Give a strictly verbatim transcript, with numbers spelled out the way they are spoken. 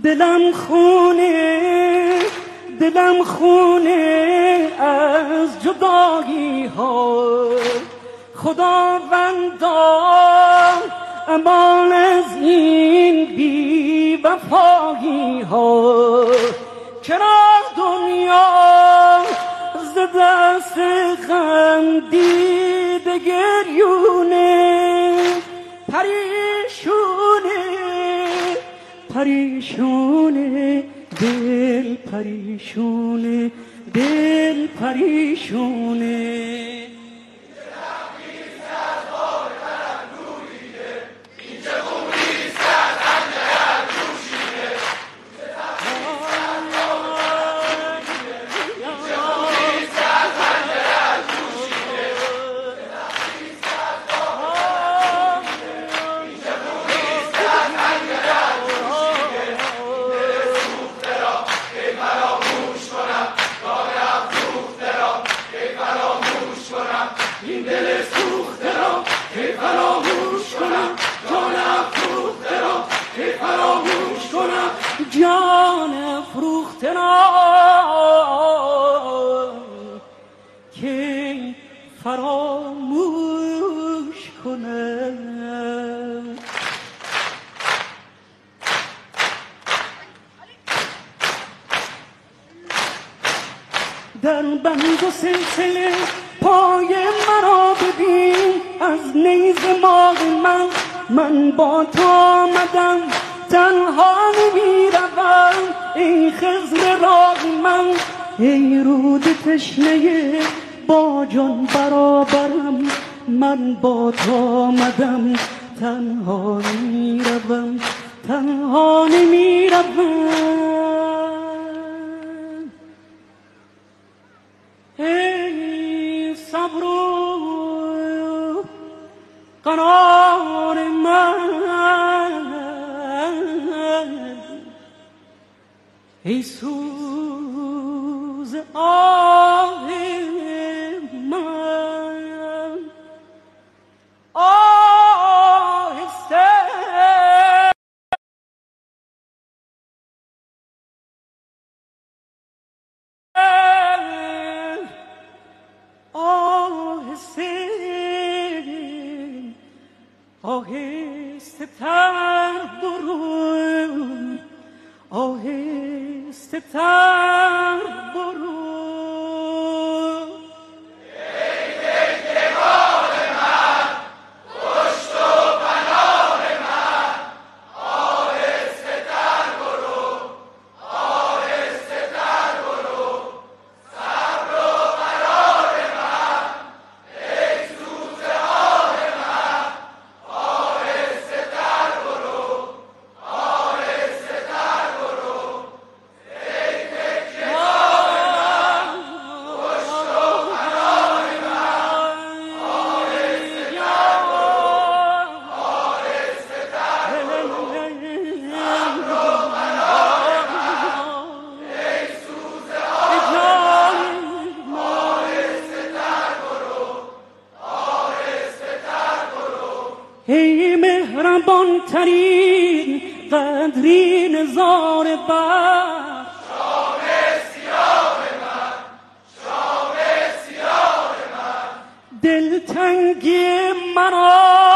دلم خونه دلم خونه از جدایی ها، خداوندا امان از این بی وفایی ها. چرا دنیا ز دست غم دیده گریونه، پریشونه پریشونه دل پریشونه دل پریشونه. جان افروخته را که فراموش کنم. در بند و سلسله پای مرا ببین، از نیز ماه من من با تو آمدم، تنها نمی روم ای خضر راه من، ای رود تشنه با جان برابرم، من با تو آمدم تنها نمی روم تنها نمی روم. ای صبر و قرار من، ای سوز آه من، آهسته آهسته آهسته تر برو، آهسته تر برو. ای دلدار من، پشت و پناه من، آهسته تر برو، آهسته تر برو. صبر و قرار من، ای سوز آه من، آهسته تر برو، آهسته تر برو. ای دلدار پشت و پناه من، آهسته تر برو، آهسته تر برو. صبر و قرار من، ای سوز آه من، آهسته تر برو، آهسته تر برو. ای مهربان ترین قدری نزار بخش، شام سیاه من، شام سیاه من، دلتنگی مرا